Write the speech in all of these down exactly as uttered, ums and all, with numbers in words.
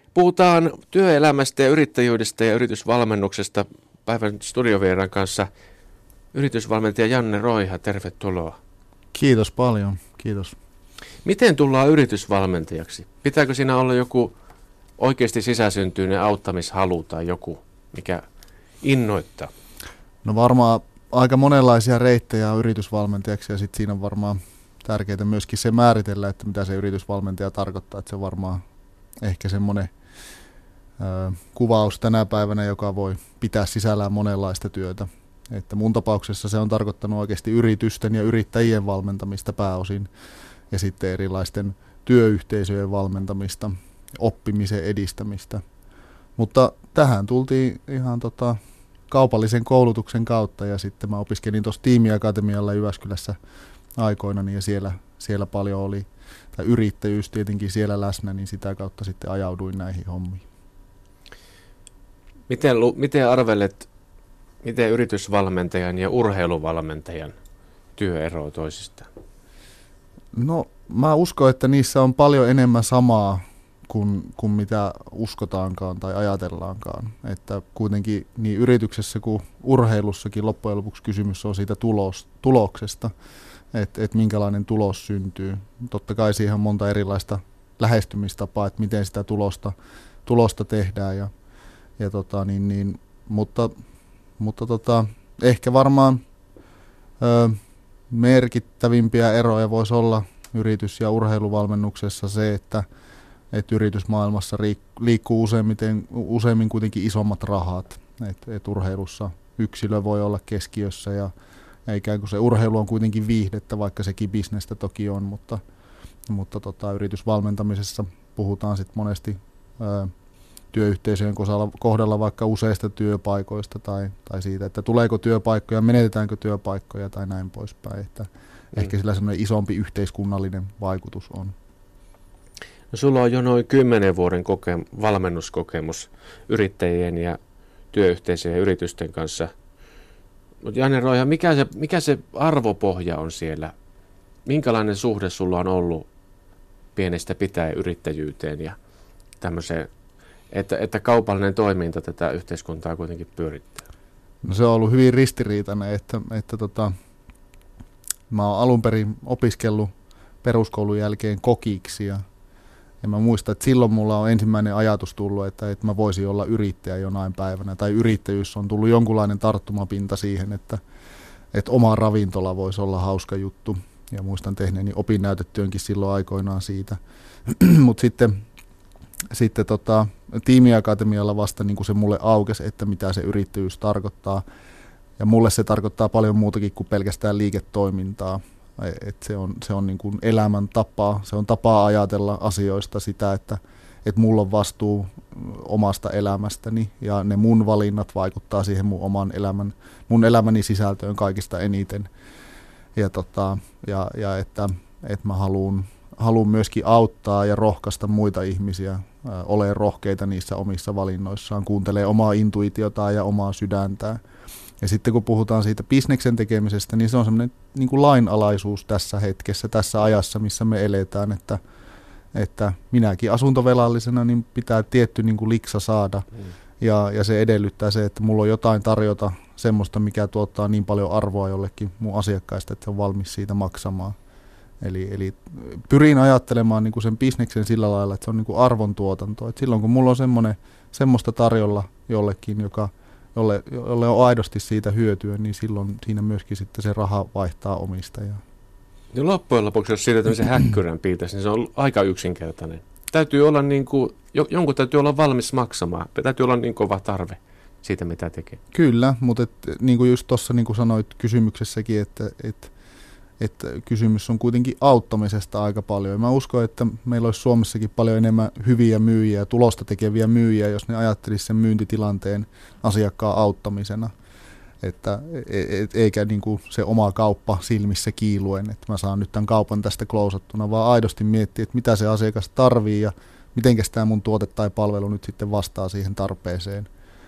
Puhutaan työelämästä ja yrittäjyydestä ja yritysvalmennuksesta päivän studiovieraan kanssa. Yritysvalmentaja Janne Roiha, tervetuloa. Kiitos paljon, kiitos. Miten tullaan yritysvalmentajaksi? Pitääkö siinä olla joku oikeasti sisäsyntyinen auttamishalu tai joku, mikä innoittaa? No varmaan aika monenlaisia reittejä on yritysvalmentajaksi ja sitten siinä on varmaan tärkeää myöskin se määritellä, että mitä se yritysvalmentaja tarkoittaa. Että se on varmaan ehkä semmoinen ö, kuvaus tänä päivänä, joka voi pitää sisällään monenlaista työtä. Että mun tapauksessa se on tarkoittanut oikeasti yritysten ja yrittäjien valmentamista pääosin ja sitten erilaisten työyhteisöjen valmentamista, oppimisen edistämistä. Mutta tähän tultiin ihan tota, kaupallisen koulutuksen kautta ja sitten mä opiskelin tuossa tiimiakatemialla Jyväskylässä aikoinani ja siellä, siellä paljon oli, tai yrittäjyys tietenkin siellä läsnä, niin sitä kautta sitten ajauduin näihin hommiin. Miten, miten arvelet, miten yritysvalmentajan ja urheiluvalmentajan työ eroaa toisistaan? No mä uskon, että niissä on paljon enemmän samaa kuin, kuin mitä uskotaankaan tai ajatellaankaan. Että kuitenkin niin yrityksessä kuin urheilussakin loppujen lopuksi kysymys on siitä tulos, tuloksesta, että, että minkälainen tulos syntyy. Totta kai siihen on monta erilaista lähestymistapaa, että miten sitä tulosta, tulosta tehdään. Ja, ja tota, niin, niin, mutta mutta tota, ehkä varmaan ö, merkittävimpiä eroja voisi olla yritys- ja urheiluvalmennuksessa se, että et yritysmaailmassa liikkuu useimmiten, useimmin kuitenkin isommat rahat. Et, et urheilussa yksilö voi olla keskiössä ja, ja ikään kuin se urheilu on kuitenkin viihdettä, vaikka sekin bisnestä toki on, mutta, mutta tota, yritysvalmentamisessa puhutaan sitten monesti ö, työyhteisöjen kohdalla vaikka useista työpaikoista tai, tai siitä, että tuleeko työpaikkoja, menetetäänkö työpaikkoja tai näin poispäin. Että mm. Ehkä sillä semmoinen isompi yhteiskunnallinen vaikutus on. No, sulla on jo noin kymmenen vuoden koke- valmennuskokemus yrittäjien ja työyhteisöjen ja yritysten kanssa. Mutta Janne Roiha, mikä se, mikä se arvopohja on siellä? Minkälainen suhde sulla on ollut pienestä pitäen yrittäjyyteen ja tämmöiseen, Että, että kaupallinen toiminta tätä yhteiskuntaa kuitenkin pyörittää? No se on ollut hyvin ristiriitainen, että, että tota, mä oon alun perin opiskellut peruskoulun jälkeen kokiksi ja, ja mä muistan, että silloin mulla on ensimmäinen ajatus tullut, että, että mä voisin olla yrittäjä jonain päivänä tai yrittäjyys on tullut jonkunlainen tarttumapinta siihen, että, että oma ravintola voisi olla hauska juttu ja muistan tehneeni opinnäytetyönkin silloin aikoinaan siitä, mutta sitten Sitten tota, tiimiakatemialla vasta niin kuin se mulle aukesi, että mitä se yrittäjyys tarkoittaa. Ja mulle se tarkoittaa paljon muutakin kuin pelkästään liiketoimintaa. Et se on, se on niin kuin elämäntapa, se on tapa ajatella asioista sitä, että et mulla on vastuu omasta elämästäni ja ne mun valinnat vaikuttaa siihen mun oman elämän, mun elämäni sisältöön kaikista eniten. Ja, tota, ja, ja että, että mä haluan haluan myöskin auttaa ja rohkaista muita ihmisiä olemaan rohkeita niissä omissa valinnoissaan, kuuntelee omaa intuitiotaan ja omaa sydäntään. Ja sitten kun puhutaan siitä bisneksen tekemisestä, niin se on semmoinen niin kuin lainalaisuus tässä hetkessä, tässä ajassa, missä me eletään, että, että minäkin asuntovelallisena niin pitää tietty niin kuin liksa saada. Mm. Ja, ja se edellyttää se, että mulla on jotain tarjota semmoista, mikä tuottaa niin paljon arvoa jollekin mun asiakkaista, että se on valmis siitä maksamaan. Eli, eli pyrin ajattelemaan niin kuin sen bisneksen sillä lailla, että se on niin kuin arvontuotanto. Et silloin kun mulla on semmoinen, semmoista tarjolla jollekin, joka, jolle, jolle on aidosti siitä hyötyä, niin silloin siinä myöskin sitten se raha vaihtaa omistajaa. Ja loppujen lopuksi, jos siitä tämmöisen häkkyrän piirtäisi, niin se on aika yksinkertainen. Täytyy olla niin kuin, jonkun täytyy olla valmis maksamaan. Täytyy olla niin kova tarve siitä, mitä tekee. Kyllä, mutta et, niin kuin just tuossa niin kuin sanoit kysymyksessäkin, että et, että kysymys on kuitenkin auttamisesta aika paljon. Ja mä uskon, että meillä olisi Suomessakin paljon enemmän hyviä myyjiä, tulosta tekeviä myyjiä, jos ne ajattelisi sen myyntitilanteen asiakkaan auttamisena. Että et, eikä niin kuin se oma kauppa silmissä kiiluen, että mä saan nyt tämän kaupan tästä klousattuna, vaan aidosti miettiä, että mitä se asiakas tarvii ja mitenkäs tämä mun tuote tai palvelu nyt sitten vastaa siihen tarpeeseen.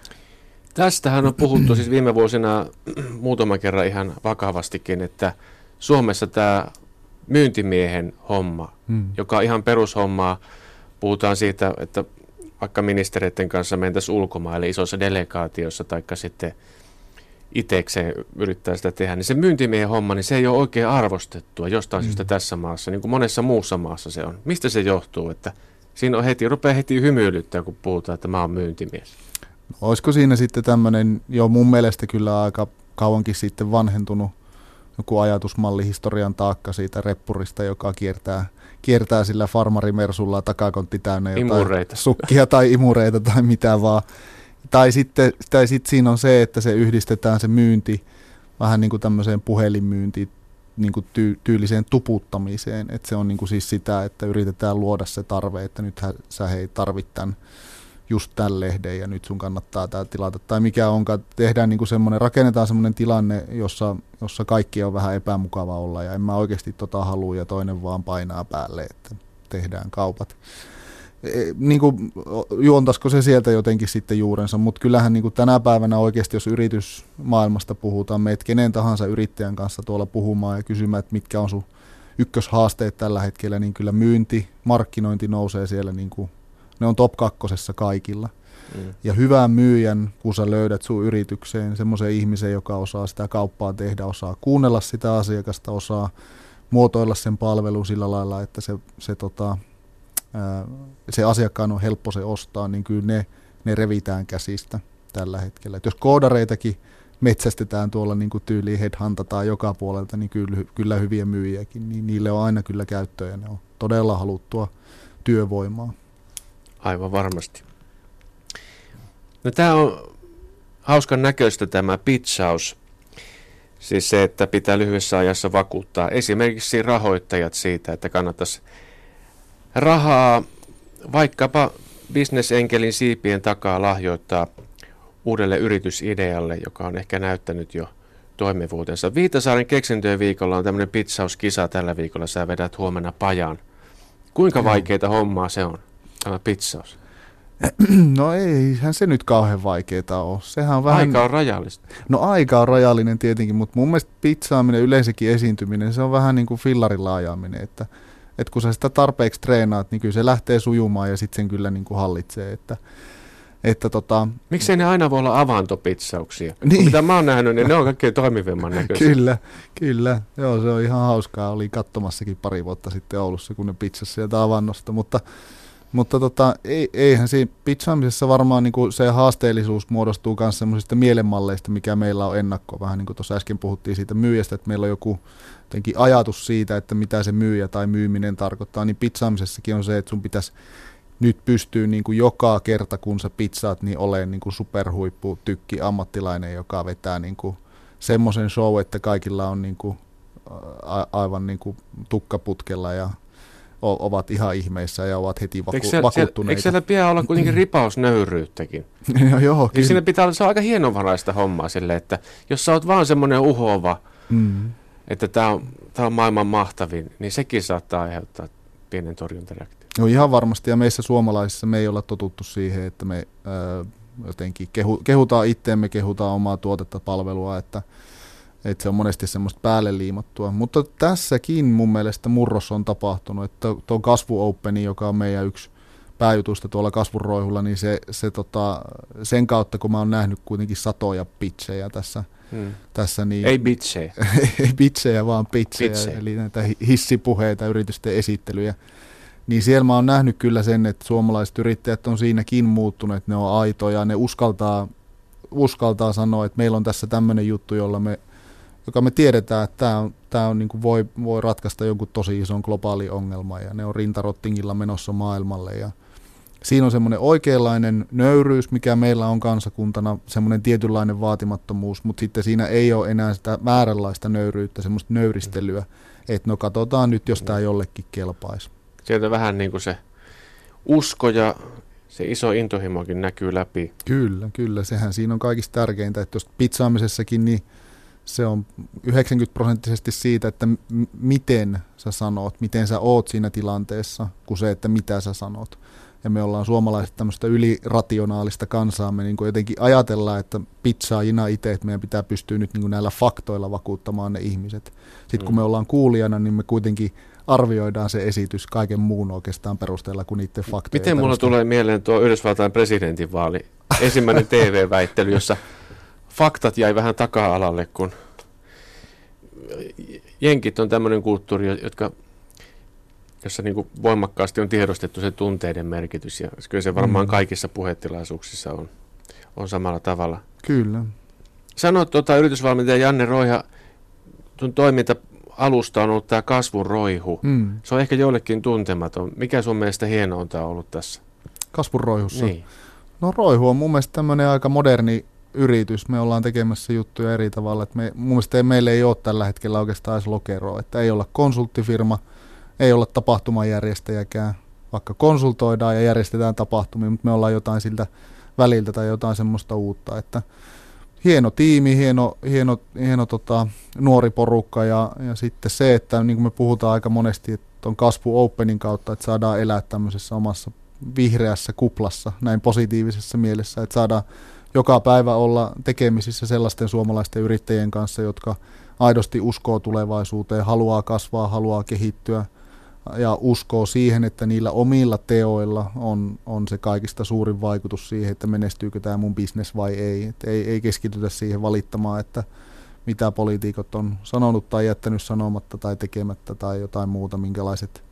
Tästähän on puhuttu siis viime vuosina muutaman kerran ihan vakavastikin, että Suomessa tämä myyntimiehen homma, hmm. joka on ihan perushommaa, puhutaan siitä, että vaikka ministereiden kanssa mentäisiin ulkomaille isossa delegaatiossa, taikka sitten itsekseen yrittää sitä tehdä, niin se myyntimiehen homma, niin se ei ole oikein arvostettua jostain mm. syystä tässä maassa, niin kuin monessa muussa maassa se on. Mistä se johtuu, että siinä on heti, rupeaa heti hymyilyttää, kun puhutaan, että mä oon myyntimies? No, olisiko siinä sitten tämmöinen, jo mun mielestä kyllä aika kauankin sitten vanhentunut joku ajatusmalli historian taakka siitä reppurista, joka kiertää, kiertää sillä farmarimersulla takakontti täynnä jotain imureita. Sukkia tai imureita tai mitä vaan. Tai sitten, tai sitten siinä on se, että se yhdistetään se myynti vähän niin kuin tämmöiseen puhelinmyyntiin, niin kuin ty- tyyliseen tuputtamiseen. Että se on niin kuin siis sitä, että yritetään luoda se tarve, että nythän sä hei tarvit tämän, just tämän lehden ja nyt sun kannattaa tämä tilata. Tai mikä onkaan, tehdään niin kuin semmoinen, rakennetaan semmoinen tilanne, jossa, jossa kaikki on vähän epämukava olla ja en mä oikeasti tota halua ja toinen vaan painaa päälle, että tehdään kaupat. Niin kuin, juontaisiko se sieltä jotenkin sitten juurensa, mutta kyllähän niin kuin tänä päivänä oikeasti, jos yritysmaailmasta puhutaan, meet kenen tahansa yrittäjän kanssa tuolla puhumaan ja kysymään, että mitkä on sun ykköshaasteet tällä hetkellä, niin kyllä myynti, markkinointi nousee siellä, niin kuin, ne on top kakkosessa kaikilla. Mm. Ja hyvän myyjän, kun sä löydät sun yritykseen semmoisen ihmisen, joka osaa sitä kauppaa tehdä, osaa kuunnella sitä asiakasta, osaa muotoilla sen palvelun sillä lailla, että se, se tota, se asiakkaan on helppo se ostaa, niin kyllä ne, ne revitään käsistä tällä hetkellä. Et jos koodareitakin metsästetään tuolla niin kuin tyyliin headhuntataan joka puolelta, niin kyllä, kyllä hyviä myyjiäkin, niin niille on aina kyllä käyttöä ja ne on todella haluttua työvoimaa. Aivan varmasti. No tämä on hauskan näköistä tämä pitchaus. Siis se, että pitää lyhyessä ajassa vakuuttaa esimerkiksi rahoittajat siitä, että kannattaisi rahaa vaikkapa bisnesenkelin siipien takaa lahjoittaa uudelle yritysidealle, joka on ehkä näyttänyt jo toimivuutensa. Viitasaaren keksintöjen viikolla on tämmöinen pizzauskisa tällä viikolla. Sä vedät huomenna pajan. Kuinka vaikeita hommaa se on, tämä pizzaus? No eihän se nyt kauhean vaikeaa ole. Sehän on vähän... Aika on rajallista. No aika on rajallinen tietenkin, mutta mun mielestä pizzaaminen, yleensäkin esiintyminen, se on vähän niin kuin fillarilla ajaminen, että että kun sä sitä tarpeeksi treenaat, niin kyllä se lähtee sujumaan ja sitten sen kyllä niin kuin hallitsee. Että, että tota... Miksei ne aina voi olla avantopitsauksia? Niin. Mitä mä oon nähnyt, niin ne on kaikkein toimivimman näköisiä. Kyllä, kyllä. Joo, se on ihan hauskaa. Oli katsomassakin pari vuotta sitten Oulussa, kun ne pizzasi sieltä avannosta. Mutta, mutta tota, ei, eihän siinä pizzaamisessa varmaan niin kuin se haasteellisuus muodostuu myös semmoisista mielenmalleista, mikä meillä on ennakkoa. Vähän niin kuin tuossa äsken puhuttiin siitä myyjästä, että meillä on joku ajatus siitä, että mitä se myyjä tai myyminen tarkoittaa, niin pizzaamisessakin on se, että sun pitäisi nyt pystyä niin kuin joka kerta, kun sä pizzaat, niin olemaan niin kuin superhuippu tykki ammattilainen, joka vetää niin kuin semmoisen show, että kaikilla on niin kuin a- aivan niin kuin tukkaputkella ja o- ovat ihan ihmeissä ja ovat heti vaku- eikö siellä, vakuuttuneita. Eikö siellä pian olla kuitenkin ripausnöyryyttäkin? no, joo, kyllä. Siinä pitää olla, se on aika hienovaraista hommaa sille, että jos sä oot vaan semmoinen uhova, mm. että tämä on, tää on maailman mahtavin, niin sekin saattaa aiheuttaa pienen torjuntareaktion. No ihan varmasti, ja meissä suomalaisissa me ei olla totuttu siihen, että me ää, jotenkin kehu, kehutaan itteemme, kehutaan omaa tuotetta, palvelua, että, että se on monesti semmoista päälle liimattua. Mutta tässäkin mun mielestä murros on tapahtunut, että tuo Kasvu Openi, joka on meidän yksi pääjutusta tuolla Kasvun roihulla, niin se, se tota, sen kautta, kun mä oon nähnyt kuitenkin satoja pitchejä tässä, Hmm. Tässä niin, ei bitsejä. ei bitsejä, vaan pitchejä, eli näitä hissipuheita, yritysten esittelyjä. Niin siellä mä oon nähnyt kyllä sen, että suomalaiset yrittäjät on siinäkin muuttuneet, ne on aitoja, ne uskaltaa, uskaltaa sanoa, että meillä on tässä tämmöinen juttu, jolla me, joka me tiedetään, että tämä on, tää on niin kuin voi, voi ratkaista jonkun tosi ison globaali ongelma, ja ne on rintarottingilla menossa maailmalle, ja siinä on semmoinen oikeanlainen nöyryys, mikä meillä on kansakuntana, semmoinen tietynlainen vaatimattomuus, mutta sitten siinä ei ole enää sitä vääränlaista nöyryyttä, semmoista nöyristelyä, että no katsotaan nyt, jos tämä jollekin kelpaisi. Sieltä vähän niin kuin se usko ja se iso intohimokin näkyy läpi. Kyllä, kyllä. Sehän siinä on kaikista tärkeintä, että jos pizzaamisessakin, niin se on yhdeksänkymmentä prosenttisesti siitä, että m- miten sä sanot, miten sä oot siinä tilanteessa, kuin se, että mitä sä sanot. Ja me ollaan suomalaiset tämmöistä ylirationaalista kansaa, me niin kuin jotenkin ajatellaan, että pizzaajina itse, että meidän pitää pystyä nyt niin kuin näillä faktoilla vakuuttamaan ne ihmiset. Sitten kun me ollaan kuulijana, niin me kuitenkin arvioidaan se esitys kaiken muun oikeastaan perusteella kuin niiden faktojen Miten mulla perusteella. tulee mieleen tuo Yhdysvaltain presidentinvaali, ensimmäinen T V-väittely, jossa faktat jäi vähän taka-alalle, kun jenkit on tämmöinen kulttuuri, jotka, jossa niin kuin voimakkaasti on tiedostettu se tunteiden merkitys, ja kyllä se varmaan Mm. kaikissa puhetilaisuuksissa on, on samalla tavalla. Kyllä. Sanoit tuota, yritysvalmentaja Janne Roiha, sun toiminta alusta on ollut tämä kasvun roihu. Mm. Se on ehkä joillekin tuntematon. Mikä sun mielestä hienointa on ollut tässä? Kasvun roihussa. Niin. No Roihu on mun mielestä tämmöinen aika moderni yritys. Me ollaan tekemässä juttuja eri tavalla. Et me, mun mielestä ei, meillä ei ole tällä hetkellä oikeastaan edes lokeroa. Että ei olla konsulttifirma, ei olla tapahtumajärjestäjäkään. Vaikka konsultoidaan ja järjestetään tapahtumia, mutta me ollaan jotain siltä väliltä tai jotain semmoista uutta. Että hieno tiimi, hieno, hieno, hieno tota, nuori porukka ja, ja sitten se, että niin kuin me puhutaan aika monesti, että on kasvu Openin kautta, että saadaan elää tämmöisessä omassa vihreässä kuplassa, näin positiivisessa mielessä, että saadaan joka päivä olla tekemisissä sellaisten suomalaisten yrittäjien kanssa, jotka aidosti uskoo tulevaisuuteen, haluaa kasvaa, haluaa kehittyä ja uskoo siihen, että niillä omilla teoilla on, on se kaikista suurin vaikutus siihen, että menestyykö tämä mun business vai ei. Et ei, ei keskitytä siihen valittamaan, että mitä poliitikot on sanonut tai jättänyt sanomatta tai tekemättä tai jotain muuta, minkälaiset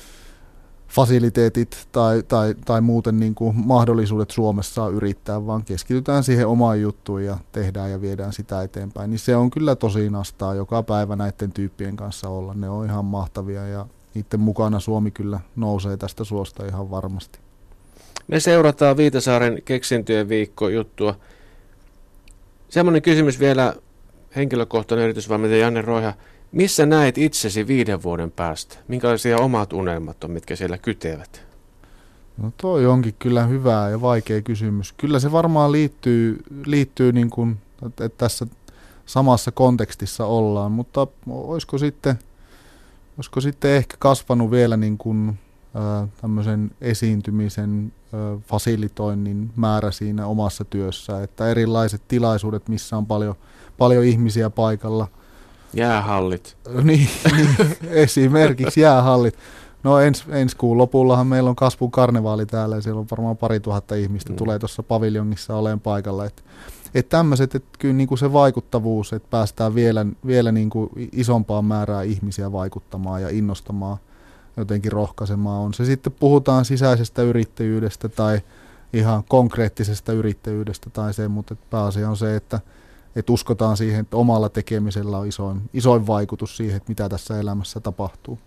fasiliteetit tai, tai, tai muuten niin kuin mahdollisuudet Suomessa yrittää, vaan keskitytään siihen omaan juttuun ja tehdään ja viedään sitä eteenpäin. Niin se on kyllä tosi nastaa joka päivä näiden tyyppien kanssa olla. Ne on ihan mahtavia ja niiden mukana Suomi kyllä nousee tästä suosta ihan varmasti. Me seurataan Viitasaaren keksintöjen viikko juttua. Semmoinen kysymys vielä, henkilökohtainen yritysvalmentaja Janne Roiha. Missä näet itsesi viiden vuoden päästä? Minkälaisia omat unelmat on, mitkä siellä kytevät? No toi onkin kyllä hyvä ja vaikea kysymys. Kyllä se varmaan liittyy, liittyy niin kuin, että tässä samassa kontekstissa ollaan, mutta olisiko sitten, olisiko sitten ehkä kasvanut vielä niin kuin, ä, tämmöisen esiintymisen, ä, fasilitoinnin määrä siinä omassa työssä, että erilaiset tilaisuudet, missä on paljon, paljon ihmisiä paikalla. Jäähallit. Niin, niin, esimerkiksi jäähallit. No ens, ensi kuun lopullahan meillä on kasvun karnevaali täällä ja siellä on varmaan pari tuhatta ihmistä, mm. tulee tuossa paviljongissa oleen paikalla. Että et tämmöiset, että kyllä niinku se vaikuttavuus, että päästään vielä, vielä niinku isompaan määrään ihmisiä vaikuttamaan ja innostamaan, jotenkin rohkaisemaan on. Se sitten puhutaan sisäisestä yrittäjyydestä tai ihan konkreettisesta yrittäjyydestä tai se, mutta pääasia on se, että että uskotaan siihen, että omalla tekemisellä on isoin, isoin vaikutus siihen, että mitä tässä elämässä tapahtuu.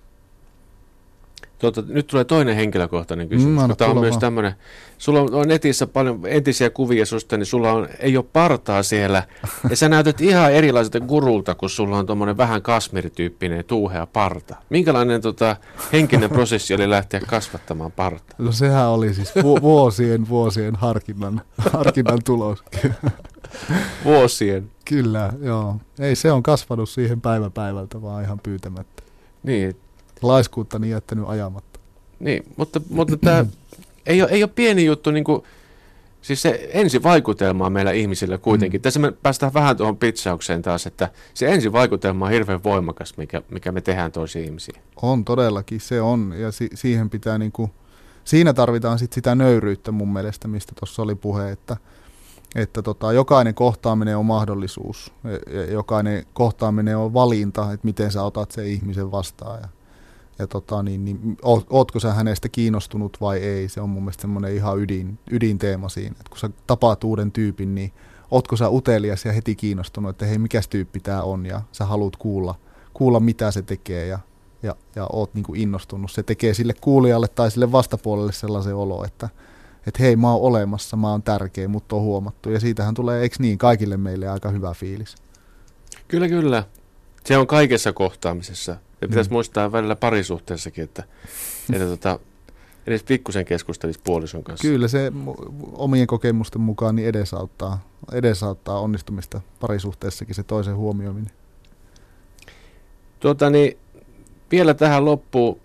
Tuota, nyt tulee toinen henkilökohtainen kysymys. Mm, Tämä on myös tämmöinen, sulla on netissä paljon entisiä kuvia susta, niin sulla on, ei ole partaa siellä. Ja sä näytät ihan erilaiselta gurulta, kun sulla on tuommoinen vähän kasmirityyppinen tuuhea parta. Minkälainen tota, henkinen prosessi oli lähteä kasvattamaan partaa? No sehän oli siis vu- vuosien vuosien harkinnan, harkinnan tulos. Vuosien. Kyllä, joo. Ei se on kasvanut siihen päivä päivältä, vaan ihan pyytämättä. Niin. Laiskuuttani jättänyt ajamatta. Niin, mutta, mutta tämä ei ole, ei ole pieni juttu, niin kuin, siis se ensivaikutelma on meillä ihmisillä kuitenkin. Mm. Tässä me päästään vähän tuohon pitsaukseen taas, että se ensivaikutelma on hirveän voimakas, mikä, mikä me tehdään toisiin ihmisiin. On todellakin, se on. Ja si- siihen pitää niinku, siinä tarvitaan sit sitä nöyryyttä mun mielestä, mistä tuossa oli puhe, että että tota, jokainen kohtaaminen on mahdollisuus ja jokainen kohtaaminen on valinta, että miten sä otat sen ihmisen vastaan ja, ja tota, niin, niin, ootko sä hänestä kiinnostunut vai ei, se on mun mielestä semmoinen ihan ydin, ydinteema siinä, että kun sä tapaat uuden tyypin, niin ootko sä utelias ja heti kiinnostunut, että hei, mikäs tyyppi tää on ja sä haluat kuulla, kuulla mitä se tekee ja, ja, ja oot niin kuin innostunut, se tekee sille kuulijalle tai sille vastapuolelle sellaisen olo, että että hei, mä oon olemassa, mä oon tärkeä, mutta on huomattu. Ja siitähän tulee, eikö niin, kaikille meille aika hyvä fiilis. Kyllä, kyllä. Se on kaikessa kohtaamisessa. Ja pitäisi Mm. muistaa välillä parisuhteessakin, että, että tota, edes pikkusen keskustelisi puolison kanssa. Kyllä se omien kokemusten mukaan niin edesauttaa, edesauttaa onnistumista parisuhteessakin se toisen huomioiminen. Tuota, niin, vielä tähän loppuun.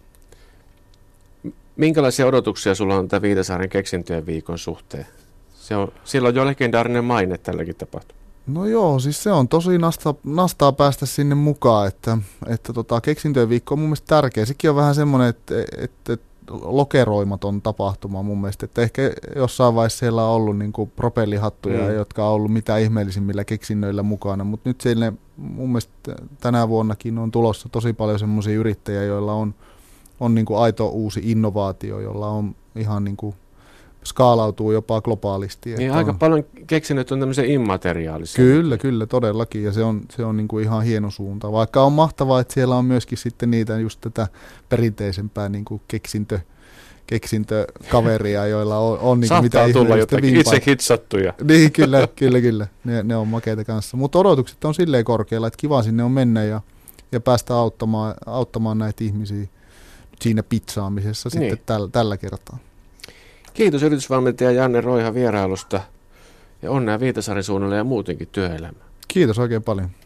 Minkälaisia odotuksia sulla on tämän Viitasaaren keksintöjen viikon suhteen? Se on, siellä on jo legendaarinen maine tälläkin tapahtuu. No joo, siis se on tosi nasta, nastaa päästä sinne mukaan, että, että tota, keksintöjen viikko on mun mielestä tärkeä. Sekin on vähän semmoinen, että, että, että lokeroimaton tapahtuma mun mielestä, että ehkä jossain vaiheessa siellä on ollut niin kuin propellihattuja, mm. jotka on ollut mitä ihmeellisimmillä keksinnöillä mukana, mutta nyt siellä mun mielestä tänä vuonnakin on tulossa tosi paljon semmoisia yrittäjiä, joilla on, on niin kuin aito uusi innovaatio, jolla on ihan niin kuin skaalautuu jopa globaalisti. Niin aika on, paljon keksinnöt on tämmöisiä immateriaalisia. Kyllä, kyllä, todellakin, ja se on, se on niin kuin ihan hieno suunta, vaikka on mahtavaa, että siellä on myöskin sitten niitä just tätä perinteisempää niin kuin keksintö, keksintökaveria, joilla on, on niin kuin mitä tulla jotakin itse hitsattuja. Niin, kyllä, kyllä, kyllä. Ne, ne on makeita kanssa. Mutta odotukset on silleen korkealla, että kiva sinne on mennä ja, ja päästä auttamaan, auttamaan näitä ihmisiä siinä pizzaamisessa niin. sitten täl, tällä kertaa. Kiitos yritysvalmentaja Janne Roiha vierailusta ja onnea Viitasaaren suunnalla ja muutenkin työelämään. Kiitos oikein paljon.